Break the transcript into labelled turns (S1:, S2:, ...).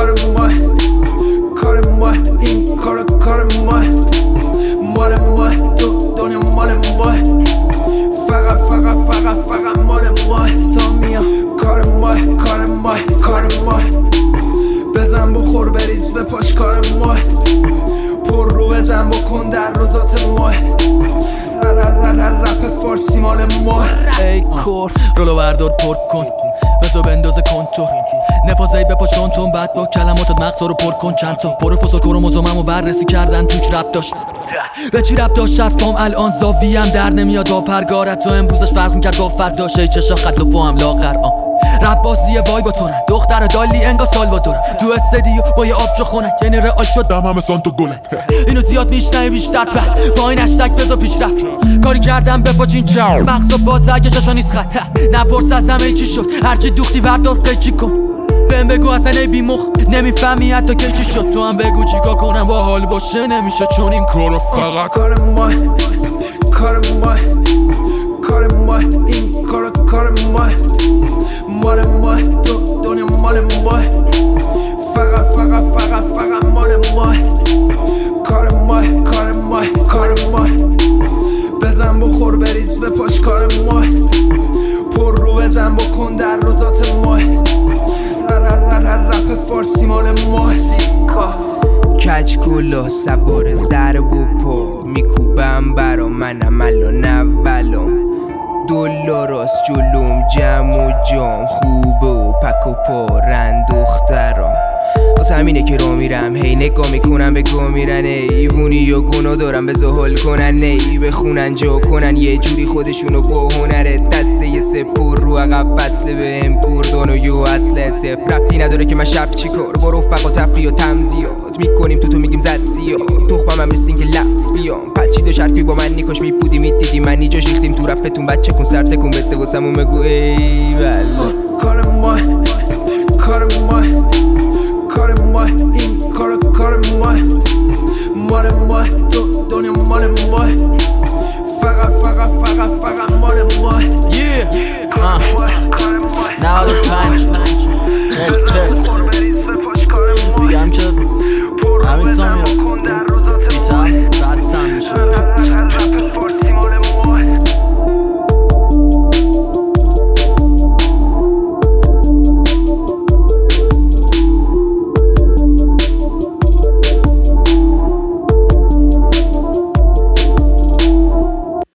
S1: کار ما این کار ما مال ما تو دنیا مال ما فقط مال ما سامیا کار ما بزن بخور بریز به پاش کار ما پر رو بزن بکن در روزات ما رپ فارسی مال ما
S2: ای کور رولو بردار پرد کن بزو بندازه کنتور نفازهی بپا شانتون بعد با کلماتت مغزا رو پر کن چند تا پروفسور کروموزوممو بررسی کردن توش رپ داشت به چی رپ داشت شرفام الان زاویم در نمیاد با پرگارت تو امروزش فرق میکرد با فرداشه ای چشا خط و پاهم لاغر رپ بازی وای با تو نه دختر دالی انگا سالوادور تو استدیو با یه آبجو خونک یعنی رئال شدم همه سانتو گلک اینو زیاد میشنه بیشتر پر با این هشتگ بزا پیش رفت کاری کردم بپاچین چه مغزا باز اگه شاشا نیست خط نپرس از همه چی شد هرچی دوختی وردار قیچی کن بهم بگو اصلا ای بیمخ نمیفهمی حتی که چی شد تو هم بگو چیکار کنم با حال باشه نمیشه چون این کارو فقط
S1: کار ما این کار ما مال ما تو دنیا مال ما فقط مال ما کار ما بزن بخور بریز به پاش کار ما پر رو بزن بکن در روزات ما رپ فارسی مال ما
S3: کج کلا سوار ضرب و پا میکوبم برا منم الان اولم دلاراست جلوم جمع و جام خوبه و پک و پارن دخترام واسه همینه که رو میرم هی نگاه میکنم به گاه میرن ایوونی و گناه دارم بزا حال کنن ای بخونن جا کنن یه جوری خودشونو با هنره دسته یه سپر رو عقب بسله به هم کردان و یو اصله صفر ربطی نداره که من شب چی کار با رفق و تفریح و تمزیاد میکنیم تو میگیم زد زیاد تخمم هم رسین که لفظ بیام پس چی دو شرفی با من نیکاش میبودی میدیدی من نیجاش ریختیم تو رپتون بچه کن سر تکون بده واسمون بگو ای بله
S1: کار ما